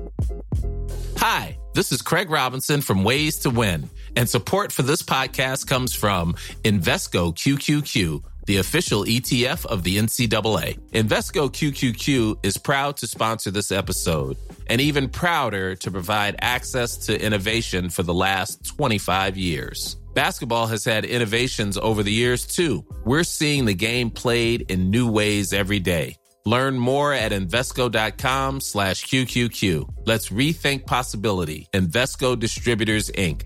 Hi, this is Craig Robinson from Ways to Win, and support for this podcast comes from Invesco QQQ, the official ETF of the NCAA. Invesco QQQ is proud to sponsor this episode, and even prouder to provide access to innovation for the last 25 years. Basketball has had innovations over the years, too. We're seeing the game played in new ways every day. Learn more at Invesco.com/QQQ. Let's rethink possibility. Invesco Distributors, Inc.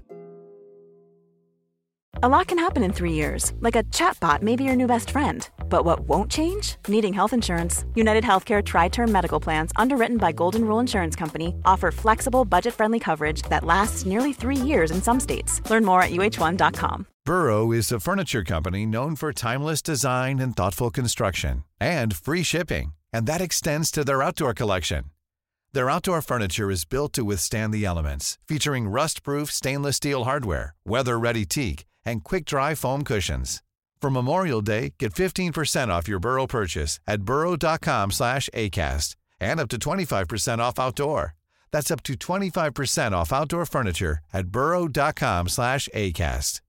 A lot can happen in 3 years, like a chatbot may be your new best friend. But what won't change? Needing health insurance. United Healthcare Tri-Term Medical Plans, underwritten by Golden Rule Insurance Company, offer flexible, budget-friendly coverage that lasts nearly 3 years in some states. Learn more at UH1.com. Burrow is a furniture company known for timeless design and thoughtful construction, and free shipping, and that extends to their outdoor collection. Their outdoor furniture is built to withstand the elements, featuring rust-proof stainless steel hardware, weather-ready teak, and quick-dry foam cushions. For Memorial Day, get 15% off your Burrow purchase at burrow.com/ACAST and up to 25% off outdoor. That's up to 25% off outdoor furniture at burrow.com/ACAST.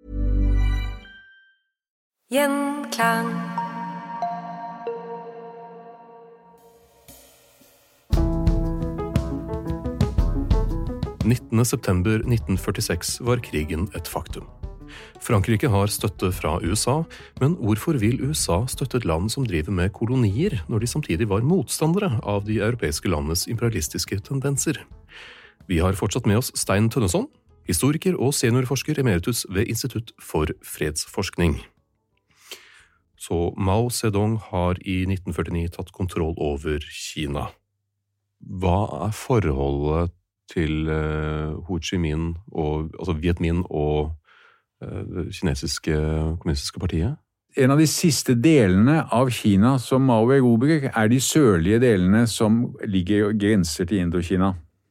Gjenklang. «19. september 1946 var krigen et faktum. Frankrike har støtte fra USA, men hvorfor vil USA støtte et land som driver med kolonier, når de samtidig var motstandere av de europeiske landenes imperialistiske tendenser? Vi har fortsatt med oss Stein Tønneson, historiker og seniorforsker emeritus ved Institutt for fredsforskning. Så Mao Zedong har i 1949 tatt kontroll over Kina. Hva forholdet til Ho Chi Minh, altså Viet Minh og det kinesiske kommunistiske partiet? En av de siste delene av Kina som Mao erobrer de sørlige delene som ligger grenser til Indokina.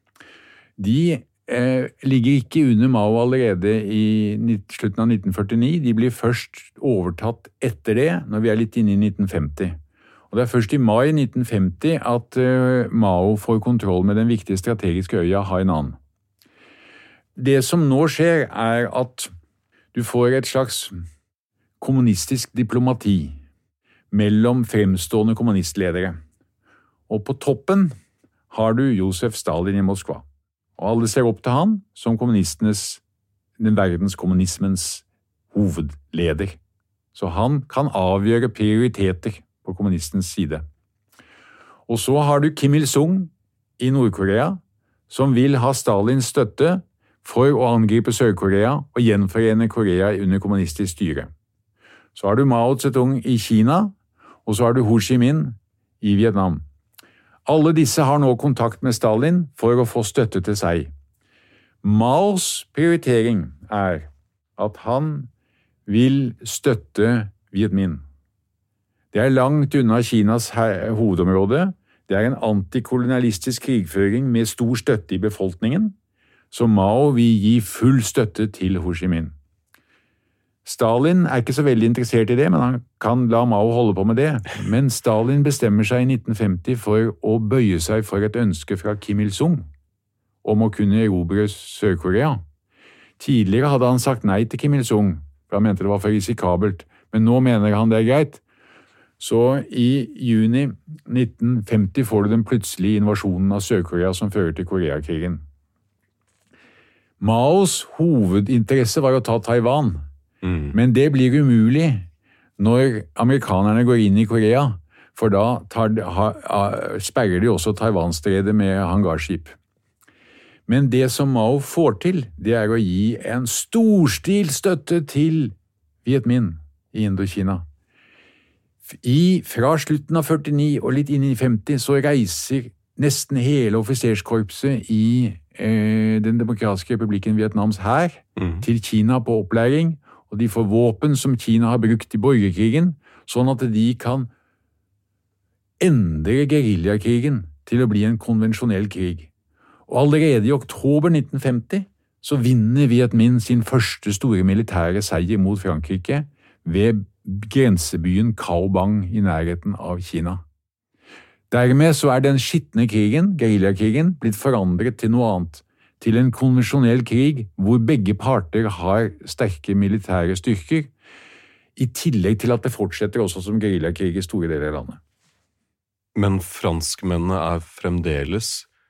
De ligger ikke under Mao allerede i slutten av 1949. De blir først overtatt etter det, når vi litt inne i 1950. Og det først i mai 1950 at Mao får kontroll med den viktige strategiske øya Hainan. Det som nå skjer at du får et slags kommunistisk diplomati mellom fremstående kommunistledere. Og på toppen har du Josef Stalin i Moskva. Og alle ser opp til han som den verdenskommunismens hovedleder. Så han kan avgjøre prioriteter på kommunistens side. Og så har du Kim Il-sung i Nord-Korea, som vil ha Stalins støtte for å angripe Sør-Korea og gjenforene Korea under kommunistisk styre. Så har du Mao Zedong i Kina, og så har du Ho Chi Minh i Vietnam. Alle disse har nå kontakt med Stalin for å få støtte til seg. Maos prioritering at han vil støtte Viet Minh. Det langt unna Kinas hovedområde. Det en antikolonialistisk krigføring med stor støtte i befolkningen, så Mao vil gi full støtte til Ho Chi Minh. Stalin ikke så veldig interessert i det, men han kan la Mao holde på med det. Men Stalin bestemmer seg i 1950 for å bøye seg for et ønske fra Kim Il-sung om å kunne erobre Sør-Korea. Tidligere hadde han sagt nei til Kim Il-sung, for han mente det var for risikabelt, men nå mener han det greit. Så i juni 1950 får du den plutselige invasjonen av Sør-Korea som fører til Koreakrigen. Maos hovedinteresse var å ta Taiwan, men det blir umulig når amerikanerne går inn i Korea, for da sperrer de også Taiwan-stredet med hangarskip. Men det som Mao får til, det å gi en storstil støtte til Viet Minh i Indokina. Fra slutten av 49 og litt inn i 50 så reiser nesten hele offiserskorpset i den demokratiske republikken Vietnams hær til Kina på opplæring, og de får våpen som Kina har brukt i borgerkrigen, sånn at de kan endre guerillakrigen til å bli en konvensjonell krig. Og allerede i oktober 1950 så vinner Viet Minh sin første store militære seier mot Frankrike ved grensebyen Cao Bang i nærheten av Kina. Dermed så den skitne krigen, guerillakrigen, blitt forandret til noe annet. Til en konvensjonell krig hvor begge parter har sterke militære styrker, i tillegg til at det fortsetter også som guerillakrig i store deler av landet. Men franskmennene fremdeles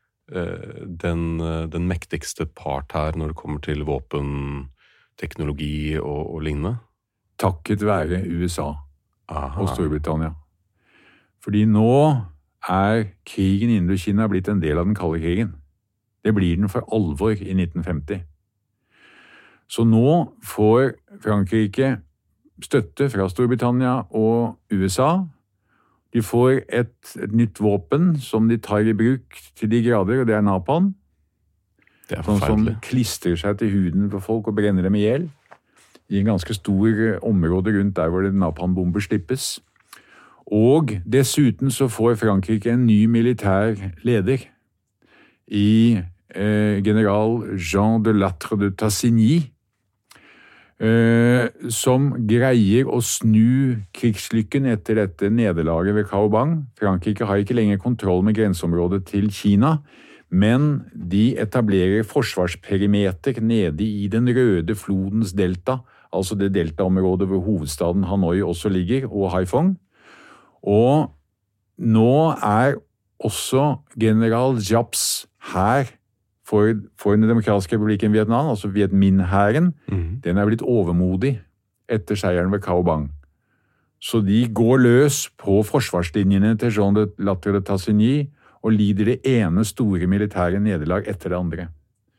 den mektigste part her når det kommer til våpen, teknologi og lignende? Takket være USA og Storbritannia. Fordi nå krigen i Indokina blitt en del av den kalde krigen. Det blir den for alvor i 1950. Så nå får Frankrike støtte fra Storbritannia og USA. De får et nytt våpen som de tar i bruk til de grader, og det napalm. Det sånn forferdelig. Som klistrer seg til huden på folk og brenner dem ihjel. I en ganske stor område rundt der hvor det napalmbomber slippes. Og dessuten så får Frankrike en ny militær leder i general Jean de Lattre de Tassigny, som greier å snu krigslykken etter dette nederlaget ved Kaobang. Frankrike har ikke lenger kontroll med grenseområdet til Kina, men de etablerer forsvarsperimeter nede i den røde flodens delta, altså det deltaområdet hvor hovedstaden Hanoi også ligger, og Haiphong. Og nå også general Giaps hær for den demokratiske republikken Vietnam, altså Viet Minh-hæren, den blitt overmodig etter seieren ved Kaobang. Så de går løs på forsvarslinjene til Jean de Lattre de Tassigny og lider det ene store militære nederlag etter det andre.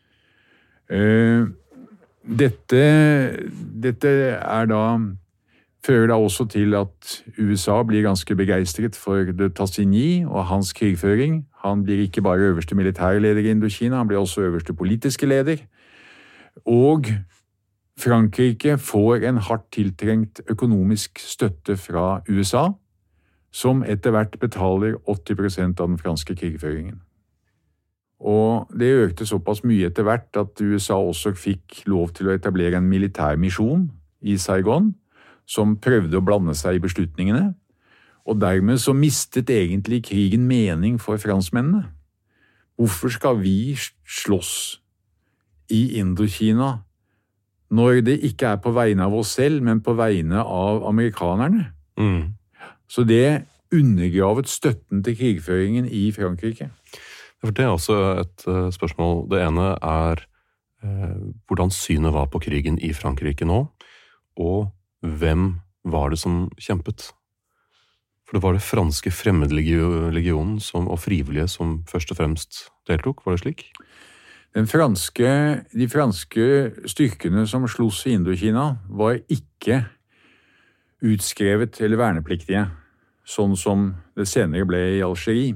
Dette fører da også til at USA blir ganske begeistret for de Tassigny og hans krigføring. Han blir ikke bare øverste militære leder i Indokina, han blir også øverste politiske leder. Og Frankrike får en hardt tiltrengt økonomisk støtte fra USA, som etter hvert betaler 80% av den franske krigføringen. Og det økte såpass mye etter hvert at USA også fikk lov til å etablere en militærmisjon i Saigon, som prøvde å blande seg i beslutningene, og dermed så mistet egentlig krigen mening for franskmennene. Hvorfor skal vi slåss i Indokina når det ikke på vegne av oss selv, men på vegne av amerikanerne? Så det undergravet støtten til krigføringen i Frankrike. For det også et spørsmål. Det ene hvordan synet var på krigen i Frankrike nå, og hvem var det som kjempet? For det var det franske fremmedlegionen og frivillige som først og fremst deltok, var det slik? De franske styrkene som sloss i Indokina var ikke utskrevet eller vernepliktige, sånn som det senere ble i Algerie.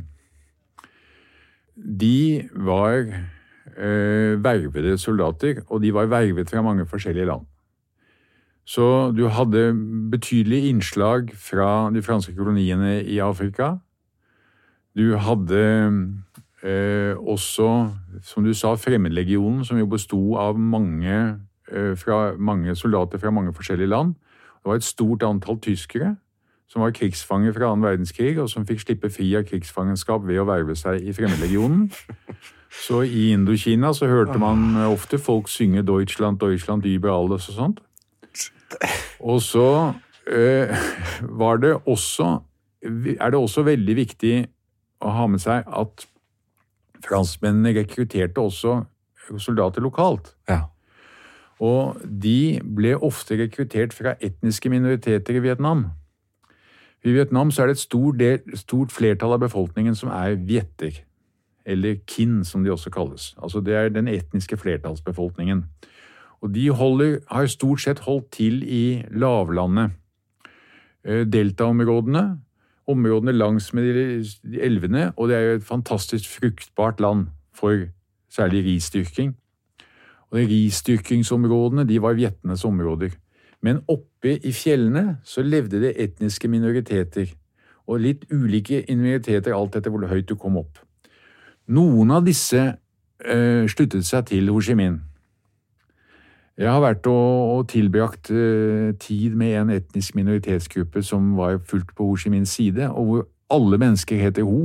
De var vervede soldater, og de var vervet fra mange forskjellige land. Så du hadde betydelig innslag fra de franske koloniene i Afrika. Du hadde også, som du sa, fremmedlegionen, som jo bestod av mange soldater fra mange forskjellige land. Det var et stort antall tyskere som var krigsfanger fra 2. verdenskrig, og som fikk slippe fri av krigsfangenskap ved å verve seg i fremmedlegionen. Så i Indokina så hørte man ofte folk synge Deutschland, Deutschland über alles og sånt. Og så er det også veldig viktig å ha med seg at franskmennene rekrutterte også soldater lokalt. Ja. Og de ble ofte rekruttert fra etniske minoriteter i Vietnam. I Vietnam så det et stort flertall av befolkningen som vietter, eller kin som de også kalles. Altså det den etniske flertallsbefolkningen. Og de har stort sett holdt til i lavlandet, deltaområdene, områdene langs med de elvene, og det jo et fantastisk fruktbart land for særlig risdyrking. Og de risdyrkingsområdene, de var vietnenes områder. Men oppe i fjellene så levde det etniske minoriteter, og litt ulike minoriteter alt etter hvor høyt du kom opp. Noen av disse sluttet seg til Ho Chi Minh. Jeg har vært og tilbrakt tid med en etnisk minoritetsgruppe som var fullt på Ho Chi Minhs side, og hvor alle mennesker heter Ho.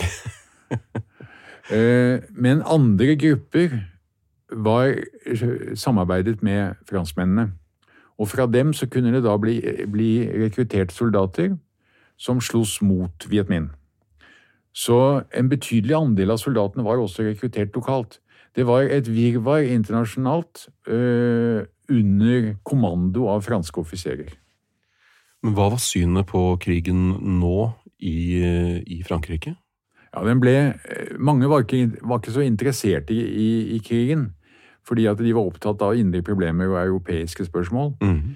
Men andre grupper var samarbeidet med franskmennene. Og fra dem så kunne det da bli rekruttert soldater som sloss mot Viet Minh. Så en betydelig andel av soldatene var også rekruttert lokalt. Det var et virvar internasjonalt under kommando av franske offiserer. Men hva var synet på krigen nå i Frankrike? Ja, mange var ikke så interessert i krigen, fordi at de var opptatt av indre problemer og europeiske spørsmål.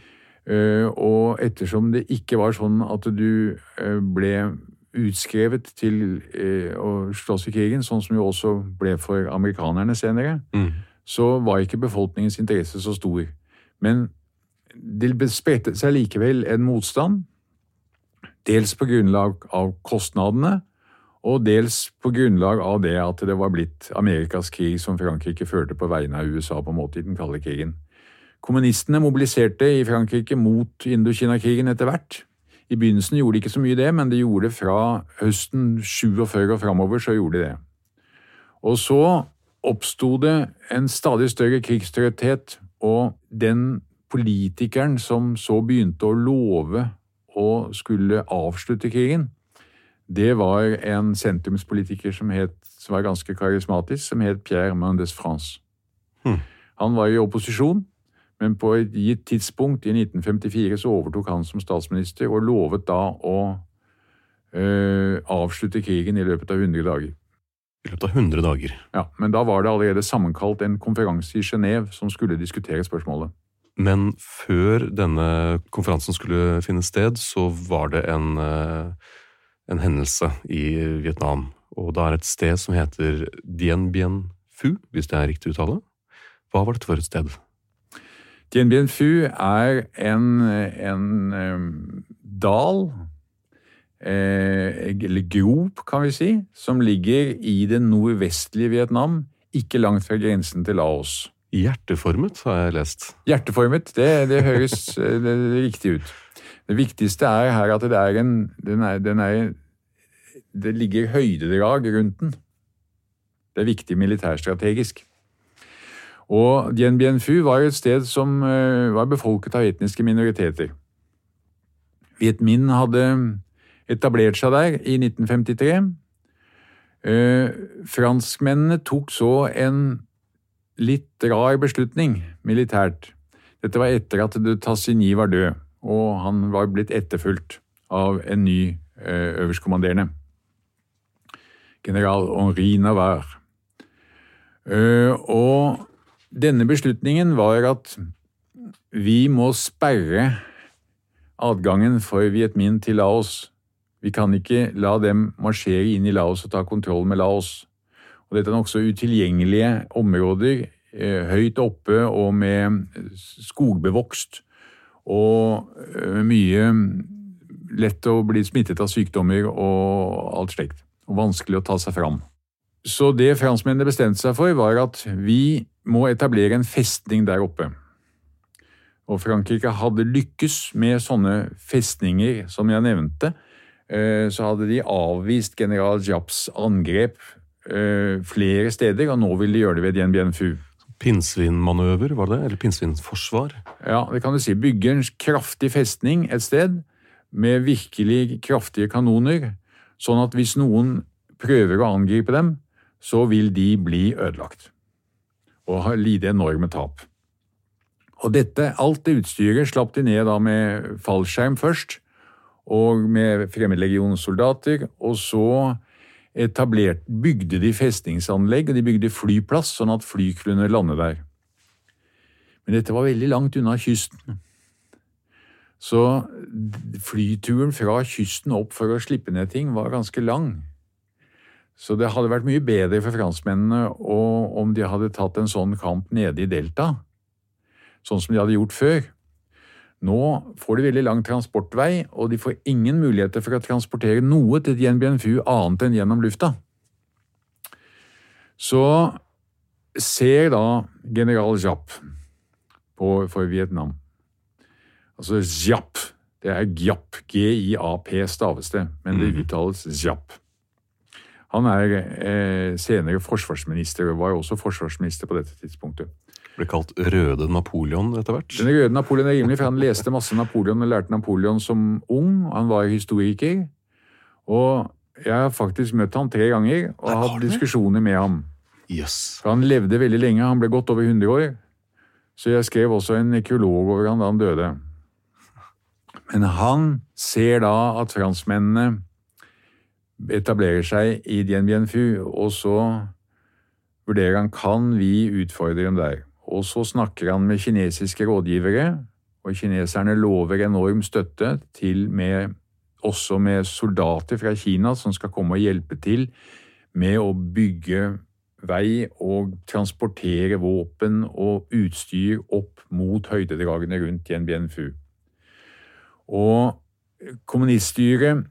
Og ettersom det ikke var sånn at du ble utskrevet til å slåss i krigen, sånn som jo også ble for amerikanerne senere, så var ikke befolkningens interesse så stor. Men det spredte seg likevel en motstand, dels på grunnlag av kostnadene, og dels på grunnlag av det at det var blitt Amerikas krig som Frankrike førte på vegne av USA på en måte i den kalde krigen. Kommunistene mobiliserte i Frankrike mot Indokina-krigen etter hvert. I begynnelsen gjorde de ikke så mye det, men de gjorde det fra høsten 47 og fremover, så gjorde de det. Og så oppstod det en stadig større krigstrøtthet, og den politikeren som så begynte å love å skulle avslutte krigen, det var en sentrumspolitiker som var ganske karismatisk, som het Pierre Mendès France. Han var i opposisjon, men på et gitt tidspunkt i 1954 så overtok han som statsminister og lovet da å avslutte krigen i løpet av 100 dager. I løpet av 100 dager? Ja, men da var det allerede sammenkalt en konferanse i Genève som skulle diskutere spørsmålet. Men før denne konferansen skulle finne sted, så var det en hendelse i Vietnam, og det et sted som heter Dien Bien Phu, hvis det riktig uttale. Hva var dette for et sted? Dien Bien Phu en dal, eller grop kan vi si, som ligger i det nordvestlige Vietnam, ikke langt fra grensen til Laos. Hjerteformet, har jeg lest. Hjerteformet, det høres riktig ut. Det viktigste her at det ligger høydedrag rundt den. Det viktig militærstrategisk. Og Dien Bien Phu var et sted som var befolket av etniske minoriteter. Viet Minh hadde etablert seg der i 1953. Franskmennene tok så en litt rar beslutning militært. Dette var etter at de Tassigny var død, og han var blitt etterfulgt av en ny øverstkommanderende. General Henri Navarre. Og denne beslutningen var at vi må sperre adgangen for Viet Minh til Laos. Vi kan ikke la dem marsjere inn i Laos og ta kontroll med Laos. Og dette nok så utilgjengelige områder, høyt oppe og med skogbevokst, og mye lett å bli smittet av sykdommer og alt slikt, og vanskelig å ta seg fram. Så det franskmennene bestemte seg for var at vi må etablere en festning der oppe. Og Frankrike hadde lykkes med sånne festninger, som jeg nevnte, så hadde de avvist general Giaps angrep flere steder, og nå ville de gjøre det ved Dien Bien Phu. Pinnsvinmanøver, var det? Eller pinnsvinforsvar? Ja, det kan du si. Bygge en kraftig festning et sted, med virkelig kraftige kanoner, sånn at hvis noen prøver å angripe dem, så vil de bli ødelagt og lide enorme tap. Og alt det utstyret slapp de ned da med fallskjerm først, og med fremmedlegionssoldater, og så bygde de festningsanlegg, og de bygde flyplass, sånn at fly kunne lande der. Men dette var veldig langt unna kysten. Så flyturen fra kysten opp for å slippe ned ting var ganske lang. Så det hadde vært mye bedre for franskmennene om de hadde tatt en sånn kamp nede i Delta, sånn som de hadde gjort før. Nå får de veldig lang transportvei, og de får ingen muligheter for å transportere noe til Dien Bien Phu annet enn gjennom lufta. Så ser da general Giap for Vietnam. Altså Giap, Det Giap, G-I-A-P staves det, men det uttales Giap. Han senere forsvarsminister, og var også forsvarsminister på dette tidspunktet. Ble kalt Røde Napoleon etter hvert. Den Røde Napoleon rimelig, for han leste masse Napoleon og lærte Napoleon som ung. Han var historiker, og jeg har faktisk møtt ham 3 ganger og hatt diskusjoner med ham. Yes. For han levde veldig lenge, han ble godt over 100 år, så jeg skrev også en nekrolog over han da han døde. Men han ser da at franskmennene etablerer seg i Dien Bien Phu, og så vurderer han, kan vi utfordre dem der? Og så snakker han med kinesiske rådgivere, og kineserne lover enorm støtte også med soldater fra Kina som skal komme og hjelpe til med å bygge vei og transportere våpen og utstyr opp mot høydedragene rundt Dien Bien Phu. Og kommuniststyret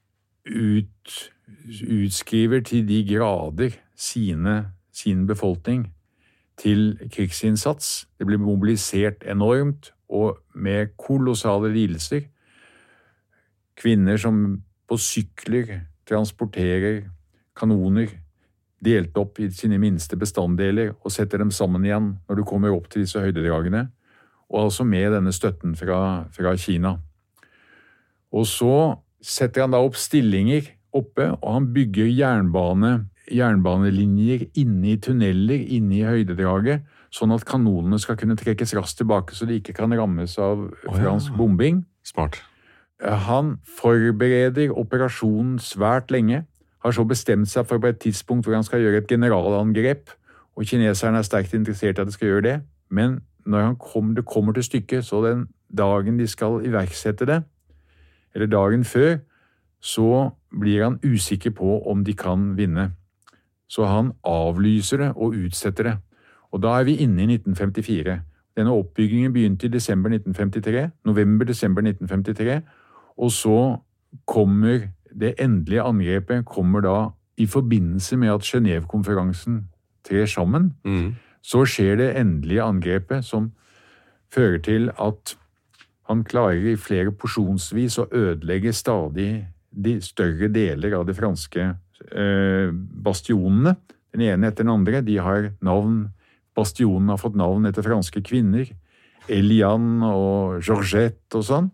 utskriver til de grader sin befolkning til krigsinnsats. Det blir mobilisert enormt og med kolossale lidelser. Kvinner som på sykler transporterer kanoner delt opp i sine minste bestanddeler og setter dem sammen igjen når du kommer opp til disse høydedragene, og altså med denne støtten fra Kina. Og så setter han da opp stillinger oppe, og han bygger jernbanelinjer inne i tunneler, inne i høydedraget, sånn at kanonene skal kunne trekkes raskt tilbake, så de ikke kan rammes av fransk bombing. Smart. Han forbereder operasjonen svært lenge, har så bestemt seg for på et tidspunkt hvor han skal gjøre et generalangrep, og kineserne sterkt interessert i at de skal gjøre det, men når det kommer til stykket, så den dagen de skal iverksette det, eller dagen før, så blir han usikker på om de kan vinne. Så han avlyser det og utsetter det. Og da vi inne i 1954. Denne oppbyggingen begynte i november-desember 1953, og så kommer det endelige angrepet da i forbindelse med at Genève-konferansen trer sammen. Så skjer det endelige angrepet som fører til at han klarer i flere porsjonsvis å ødelegge stadig de større deler av de franske bastionene. Den ene etter den andre, de har navn, bastionene har fått navn etter franske kvinner, Eliane og Georgette og sånn.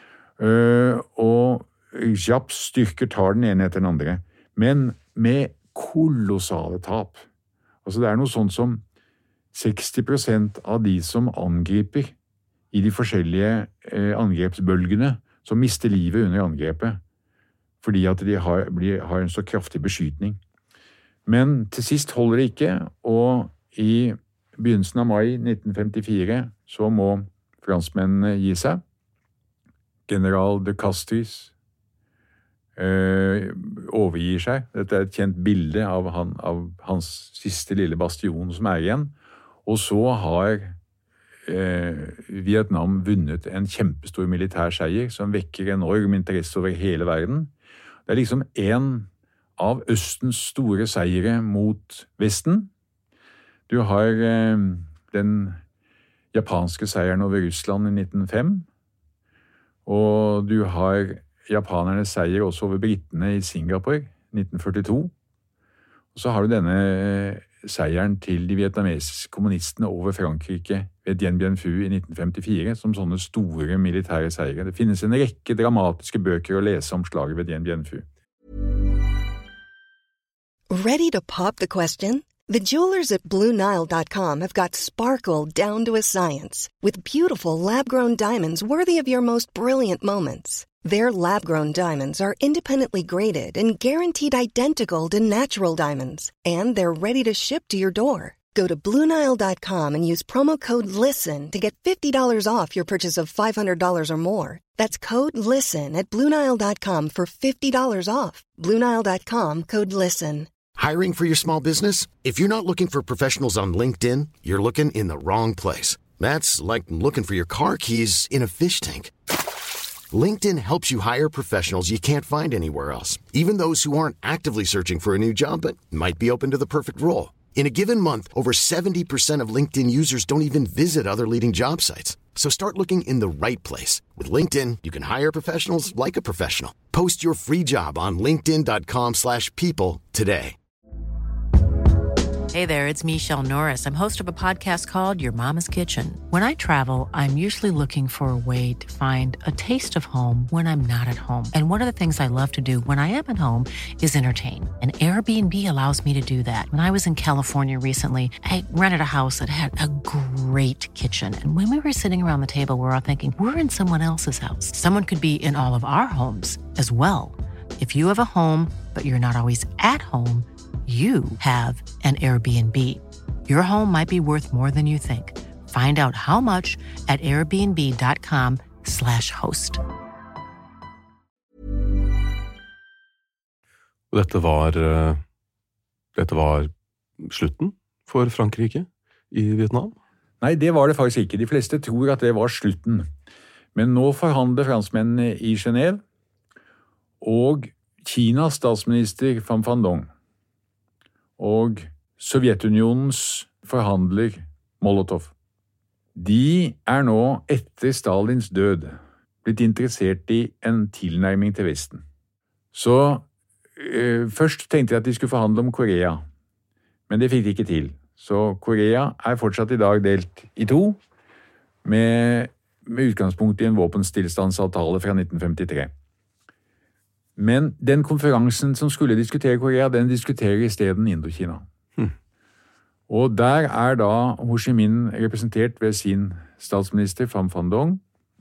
Og Giaps styrker tar den ene etter den andre, men med kolossale tap. Altså det noe sånt som 60% av de som angriper i de forskjellige angrepsbølgene, som mister livet under angrepet, fordi at de har en så kraftig beskytning. Men til sist holder det ikke, og i begynnelsen av mai 1954 så må franskmennene gi seg. General de Castries overgir seg. Dette et kjent bilde av hans siste lille bastion som igjen. Og så har Vietnam vunnet en kjempestor militær seier som vekker enorm interesse over hele verden. Det liksom en av Østens store seire mot Vesten. Du har den japanske seieren over Russland i 1905, og du har japanernes seier også over britene i Singapore i 1942. Og så har du denne seieren til de vietnamesiske kommunistene over Frankrike ved Dien Bien Phu i 1954 som sånne store militære seire. Det finnes en rekke dramatiske bøker å lese om slaget ved Dien Bien Phu. Ready to pop the question? The jewelers at BlueNile.com have got sparkle down to a science with beautiful lab-grown diamonds worthy of your most brilliant moments. Their lab-grown diamonds are independently graded and guaranteed identical to natural diamonds, and they're ready to ship to your door. Go to BlueNile.com and use promo code LISTEN to get $50 off your purchase of $500 or more. That's code LISTEN at BlueNile.com for $50 off. BlueNile.com, code LISTEN. Hiring for your small business? If you're not looking for professionals on LinkedIn, you're looking in the wrong place. That's like looking for your car keys in a fish tank. LinkedIn helps you hire professionals you can't find anywhere else, even those who aren't actively searching for a new job but might be open to the perfect role. In a given month, over 70% of LinkedIn users don't even visit other leading job sites. So start looking in the right place. With LinkedIn, you can hire professionals like a professional. Post your free job on linkedin.com/people today. Hey there, it's Michelle Norris. I'm host of a podcast called Your Mama's Kitchen. When I travel, I'm usually looking for a way to find a taste of home when I'm not at home. And one of the things I love to do when I am at home is entertain. And Airbnb allows me to do that. When I was in California recently, I rented a house that had a great kitchen. And when we were sitting around the table, we're all thinking, we're in someone else's house. Someone could be in all of our homes as well. If you have a home, but you're not always at home, you have an Airbnb. Your home might be worth more than you think. Find out how much at airbnb.com/host. Dette var slutten for Frankrike i Vietnam? Nei, det var det faktisk ikke. De fleste tror at det var slutten. Men nå forhandler franskmennene i Genève, og Kinas statsminister Pham Van Dong og Sovjetunionens forhandler Molotov. De nå, etter Stalins død, blitt interessert i en tilnærming til Vesten. Så først tenkte jeg at de skulle forhandle om Korea, men det fikk de ikke til. Så Korea fortsatt i dag delt i to, med utgangspunkt i en våpenstillstandsavtale fra 1953. Men den konferansen som skulle diskutere Korea, den diskuterer i stedet Indokina. Og der da Ho Chi Minh representert ved sin statsminister Pham Van Dong,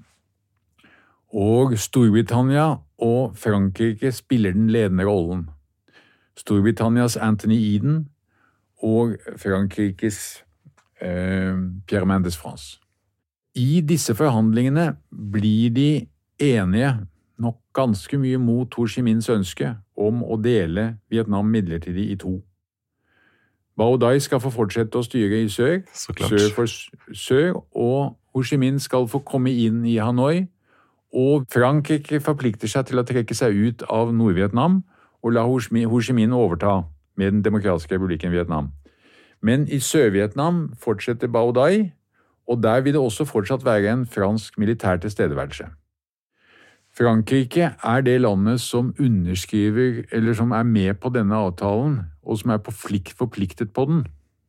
og Storbritannia og Frankrike spiller den ledende rollen. Storbritannias Anthony Eden og Frankrikes Pierre Mendès France. I disse forhandlingene blir de enige nok ganske mye mot Ho Chi Minhs ønske om å dele Vietnam midlertidig i to. Bao Dai skal få fortsette å styre i sør, sør for sør, og Ho Chi Minh skal få komme inn i Hanoi, og Frankrike forplikter seg til å trekke seg ut av Nord-Vietnam og la Ho Chi Minh overta med den demokratiske republikken Vietnam. Men i Sør-Vietnam fortsetter Bao Dai, og der vil det også fortsatt være en fransk militær tilstedeværelse. Frankrike det landet som underskriver, eller som med på denne avtalen, og som forpliktet på den.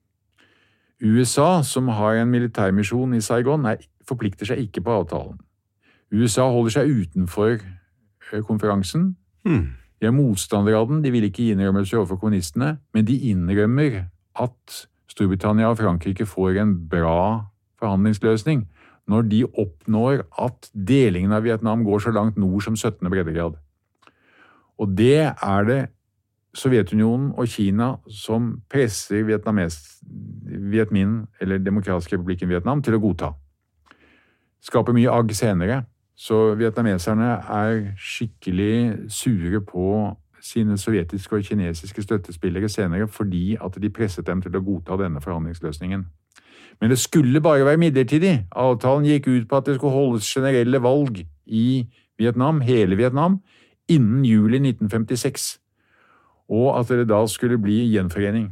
USA, som har en militærmisjon i Saigon, forplikter seg ikke på avtalen. USA holder seg utenfor konferansen. De motstandere av den, de vil ikke innrømmelser overfor kommunistene, men de innrømmer at Storbritannia og Frankrike får en bra forhandlingsløsning når de oppnår at delingen av Vietnam går så langt nord som 17. breddegrad. Og det det Sovjetunionen og Kina som presser Viet Minh, eller Demokratiske republikken Vietnam, til å godta. Skaper mye agg senere, så vietnameserne skikkelig sure på sine sovjetiske og kinesiske støttespillere senere, fordi at de presset dem til å godta denne forhandlingsløsningen. Men det skulle bare være midlertidig. Avtalen gikk ut på at det skulle holdes generelle valg i Vietnam, hele Vietnam, innen juli 1956, og at det da skulle bli gjenforening.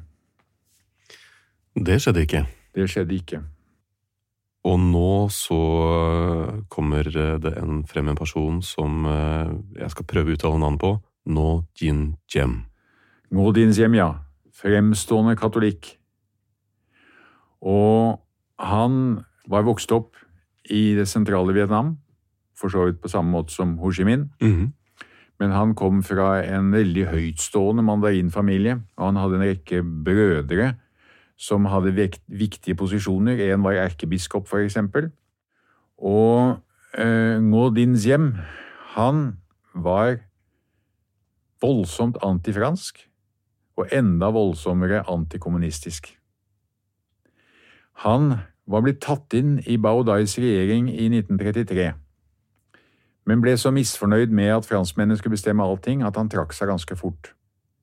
Det skjedde ikke. Det skjedde ikke. Og nå så kommer det frem en person som jeg skal prøve å uttale navn på, Ngo Dinh Diem. Ngo Dinh Diem, ja. Fremstående katolikk. Og han var vokst opp i det sentrale Vietnam, for så vidt på samme måte som Ho Chi Minh. Men han kom fra en veldig høytstående mandarinfamilie, og han hadde en rekke brødre som hadde viktige posisjoner. En var erkebiskop, for eksempel. Og Ngo Dinh Diem, han var voldsomt antifransk, og enda voldsommere antikommunistisk. Han var blitt tatt inn i Bao Dais regjering i 1933, men ble så misfornøyd med at franskmennene skulle bestemme allting, at han trakk seg ganske fort.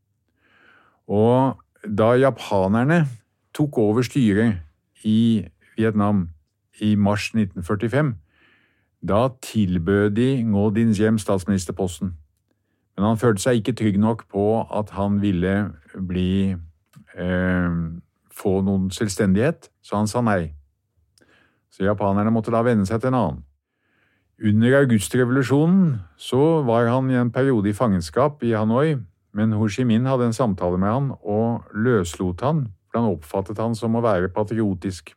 Og da japanerne tok over styret i Vietnam i mars 1945, da tilbød de Ngo Dinh Diem statsministerposten. Men han følte seg ikke trygg nok på at han ville få noen selvstendighet, så han sa nei. Så japanerne måtte da vende seg til en annen. Under augustrevolusjonen så var han i en periode i fangenskap i Hanoi, men Ho Chi Minh hadde en samtale med han og løslot han, for han oppfattet han som å være patriotisk.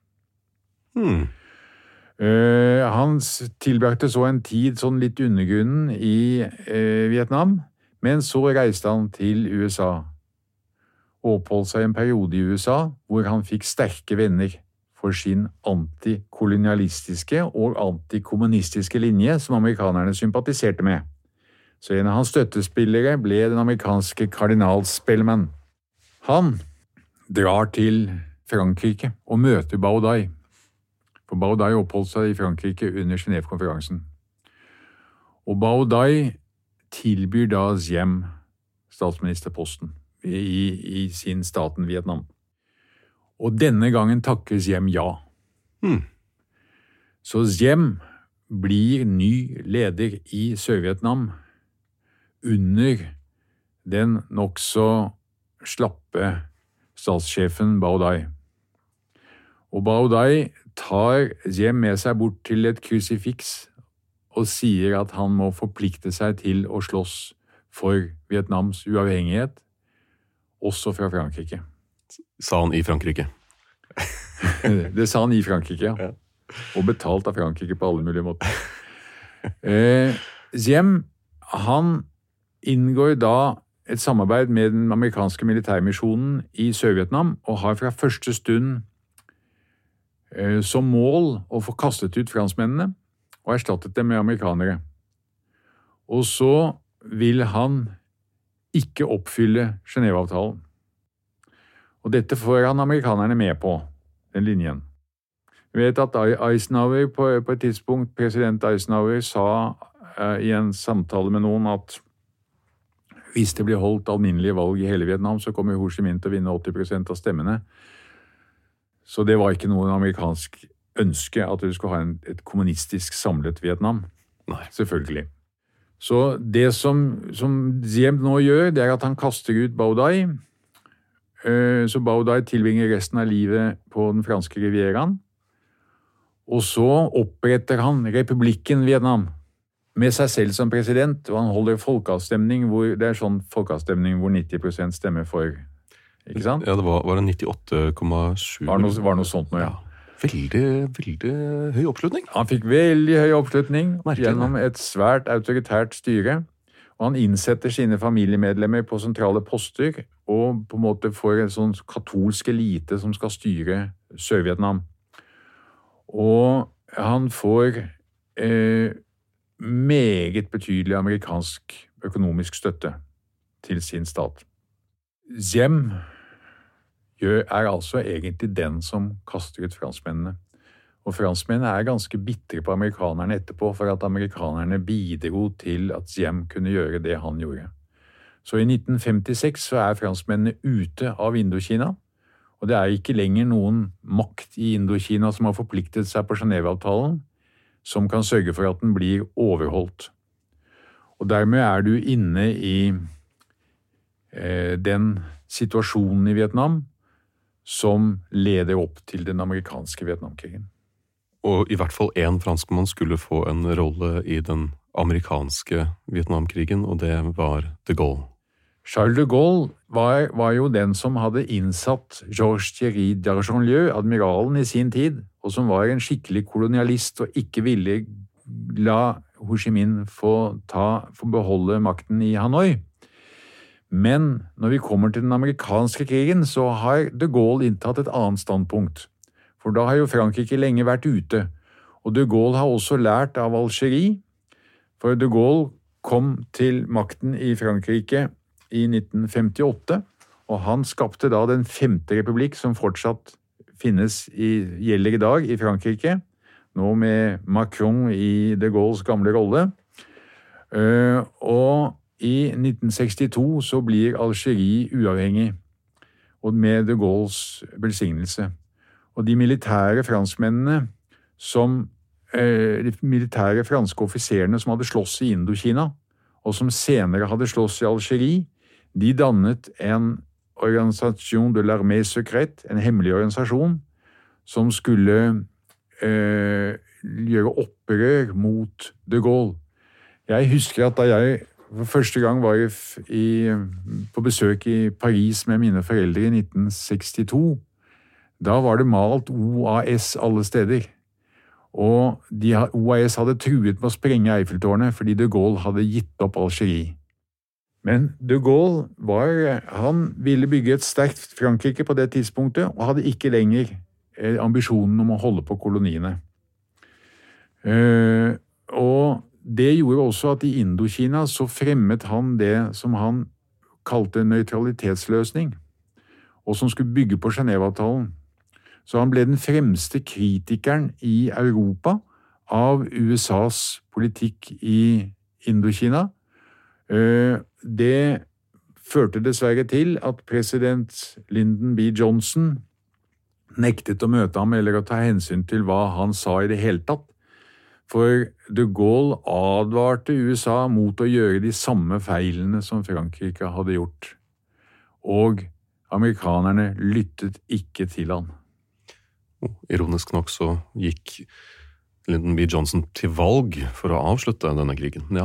Han tilbrakte så en tid sånn litt undergrunnen i Vietnam, men så reiste han til USA og oppholdt seg en periode i USA hvor han fikk sterke venner for sin antikolonialistiske og antikommunistiske linje som amerikanerne sympatiserte med. Så en av hans støttespillere ble den amerikanske kardinal Spellman. Han drar til Frankrike og møter Bao Dai. For Bao Dai oppholdt seg i Frankrike under Genève-konferansen. Og Bao Dai tilbyr da Diem statsministerposten i sin staten Vietnam. Og denne gangen takker Diem ja. Så Diem blir ny leder i Sør-Vietnam under den nok så slappe statssjefen Bao Dai. Og Bao Dai tar Diem med seg bort til et krusifiks og sier at han må forplikte seg til å slåss for Vietnams uavhengighet, også fra Frankrike. Sa han i Frankrike? Det sa han i Frankrike, ja. Og betalt av Frankrike på alle mulige måter. Diem, han inngår da et samarbeid med den amerikanske militærmisjonen i Sør-Vietnam, og har fra første stund som mål å få kastet ut franskmennene og erstattet dem med amerikanere. Og så vil han ikke oppfylle Genève-avtalen. Og dette får han amerikanerne med på, den linjen. Vi vet at Eisenhower på et tidspunkt, president Eisenhower sa i en samtale med noen at hvis det blir holdt alminnelige valg i hele Vietnam, så kommer Ho Chi Minh til å vinne 80% av stemmene. Så det var ikke noen amerikansk ønske at du skulle ha et kommunistisk samlet Vietnam. Nei. Selvfølgelig. Så det som Diem nå gjør, det er at han kaster ut Bao Dai. Så Bao Dai tilbringer resten av livet på den franske rivieraen. Og så oppretter han republikken Vietnam med seg selv som president, og han holder folkeavstemning hvor det er sånn folkeavstemning hvor 90% stemmer for, ikke sant? Ja, det var det 98,7? Var noe sånt nå, ja. Veldig høy oppslutning. Han fikk veldig høy oppslutning gjennom et svært autoritært styre, og han innsetter sine familiemedlemmer på sentrale poster, og på en måte får en sånn katolsk elite som skal styre Sør-Vietnam. Og han får meget betydelig amerikansk økonomisk støtte til sin stat. Diem er altså egentlig den som kaster ut franskmennene. Og franskmennene er ganske bitre på amerikanerne etterpå for at amerikanerne bidro til at Diem kunne gjøre det han gjorde. Så i 1956 så er franskmennene ute av Indokina, og det er ikke lenger noen makt i Indokina som har forpliktet seg på Genève-avtalen, som kan sørge for at den blir overholdt. Og dermed er du inne i den situasjonen i Vietnam som leder opp til den amerikanske Vietnamkrigen. Og i hvert fall en franskmann skulle få en rolle i den amerikanske Vietnamkrigen, og det var de Gaulle. Charles de Gaulle var jo den som hadde innsatt Georges Thierry d'Argenlieu, admiralen i sin tid, og som var en skikkelig kolonialist og ikke ville la Ho Chi Minh få beholde makten i Hanoi. Men når vi kommer til den amerikanske krigen, så har de Gaulle inntatt et annet standpunkt. For da har jo Frankrike lenge vært ute, og de Gaulle har også lært av Algerie, for de Gaulle kom til makten i Frankrike i 1958, og han skapte da den 5. republikk som fortsatt gjelder i dag i Frankrike, nå med Macron i de Gaulles gamle rolle. Og i 1962 så blir Algerie uavhengig, og med de Gaulles velsignelse. Og de militære franskmennene de militære franske offiserene som hadde slåss i Indokina, og som senere hadde slåss i Algerie, de dannet en organisasjon de l'armée secrète, en hemmelig organisasjon, som skulle gjøre opprør mot de Gaulle. Jeg husker at da jeg for første gang var på besøk i Paris med mine foreldre i 1962, da var det malt OAS alle steder. Og OAS hadde truet med å sprenge Eiffeltårnet fordi de Gaulle hadde gitt opp Algerie. Men de Gaulle han ville bygge et sterkt Frankrike på det tidspunktet, og hadde ikke lenger ambisjonen om å holde på koloniene. Og det gjorde også at i Indokina så fremmet han det som han kalte nøytralitetsløsning, og som skulle bygge på Genève-avtalen. Så han ble den fremste kritikeren i Europa av USAs politikk i Indokina. Det førte dessverre til at president Lyndon B. Johnson nektet å møte ham eller å ta hensyn til hva han sa i det hele tatt. For de Gaulle advarte USA mot å gjøre de samme feilene som Frankrike hadde gjort. Og amerikanerne lyttet ikke til han. Ironisk nok så gikk Lyndon B. Johnson til valg for å avslutte denne krigen. Ja.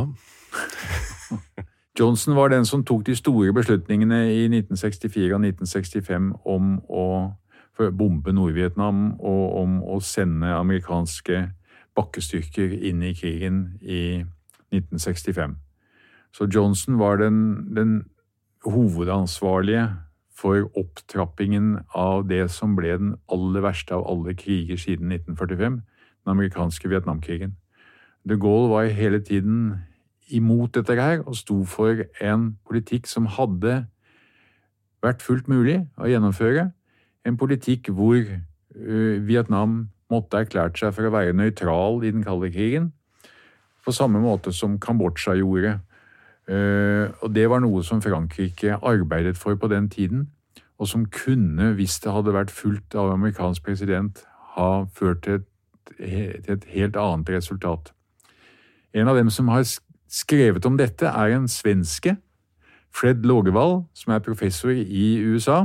Johnson var den som tok de store beslutningene i 1964 og 1965 om å bombe Nord-Vietnam og om å sende amerikanske bakkestyrker inn i krigen i 1965. Så Johnson var den hovedansvarlige for opptrappingen av det som ble den aller verste av alle kriger siden 1945, den amerikanske Vietnamkrigen. De Gaulle var hele tiden imot dette her og sto for en politikk som hadde vært fullt mulig å gjennomføre, en politikk hvor Vietnam måtte erklært seg for å være nøytral i den kalde krigen, på samme måte som Kambodsja gjorde. Og det var noe som Frankrike arbeidet for på den tiden, og som kunne, hvis det hadde vært fulgt av amerikansk president, ha ført til et helt annet resultat. En av dem som har skrevet om dette er en svenske, Fred Lågevall, som er professor i USA.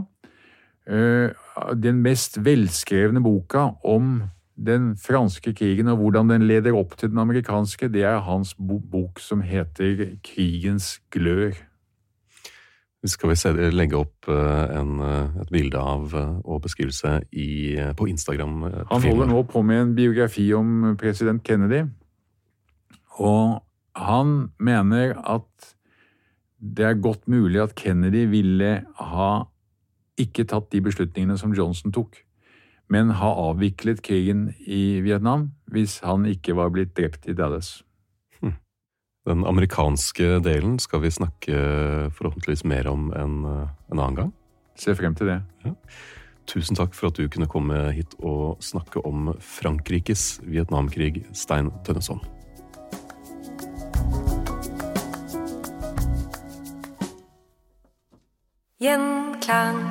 Den mest velskrevne boka om den franske krigen og hvordan den leder opp til den amerikanske, det er hans bok som heter Krigens glør. Skal vi legge opp et bilde av og beskrivelse på Instagram? Han holder nå på med en biografi om president Kennedy, og han mener at det er godt mulig at Kennedy ville ha ikke tatt de beslutningene som Johnson tok, men ha avviklet krigen i Vietnam hvis han ikke var blitt drept i Dallas. Den amerikanske delen skal vi snakke forhåpentligvis mer om en annen gang. Se frem til det. Ja. Tusen takk for at du kunne komme hit og snakke om Frankrikes Vietnamkrig, Stein Tønneson. Gjenklang.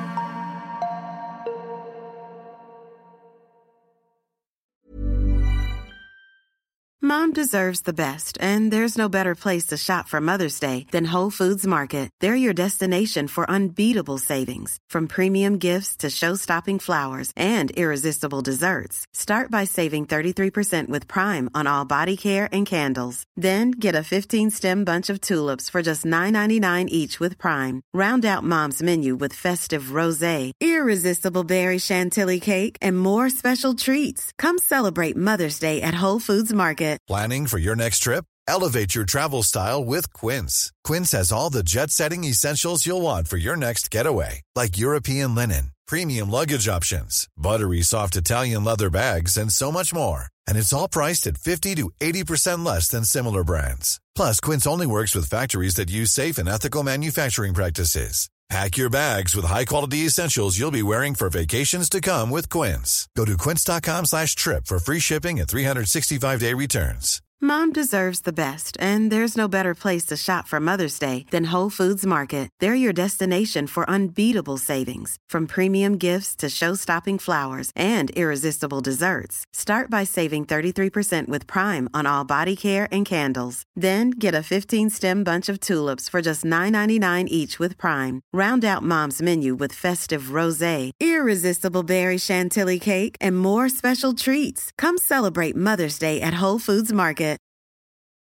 Mom deserves the best, and there's no better place to shop for Mother's Day than Whole Foods Market. They're your destination for unbeatable savings, from premium gifts to show-stopping flowers and irresistible desserts. Start by saving 33% with Prime on all body care and candles. Then get a 15-stem bunch of tulips for just $9.99 each with Prime. Round out Mom's menu with festive rosé, irresistible berry chantilly cake, and more special treats. Come celebrate Mother's Day at Whole Foods Market. Planning for your next trip? Elevate your travel style with Quince. Quince has all the jet-setting essentials you'll want for your next getaway, like European linen, premium luggage options, buttery soft Italian leather bags, and so much more. And it's all priced at 50 to 80% less than similar brands. Plus, Quince only works with factories that use safe and ethical manufacturing practices. Pack your bags with high-quality essentials you'll be wearing for vacations to come with Quince. Go to quince.com/trip for free shipping and 365-day returns. Mom deserves the best, and there's no better place to shop for Mother's Day than Whole Foods Market. They're your destination for unbeatable savings, from premium gifts to show-stopping flowers and irresistible desserts. Start by saving 33% with Prime on all body care and candles. Then get a 15-stem bunch of tulips for just $9.99 each with Prime. Round out Mom's menu with festive rosé, irresistible berry chantilly cake, and more special treats. Come celebrate Mother's Day at Whole Foods Market.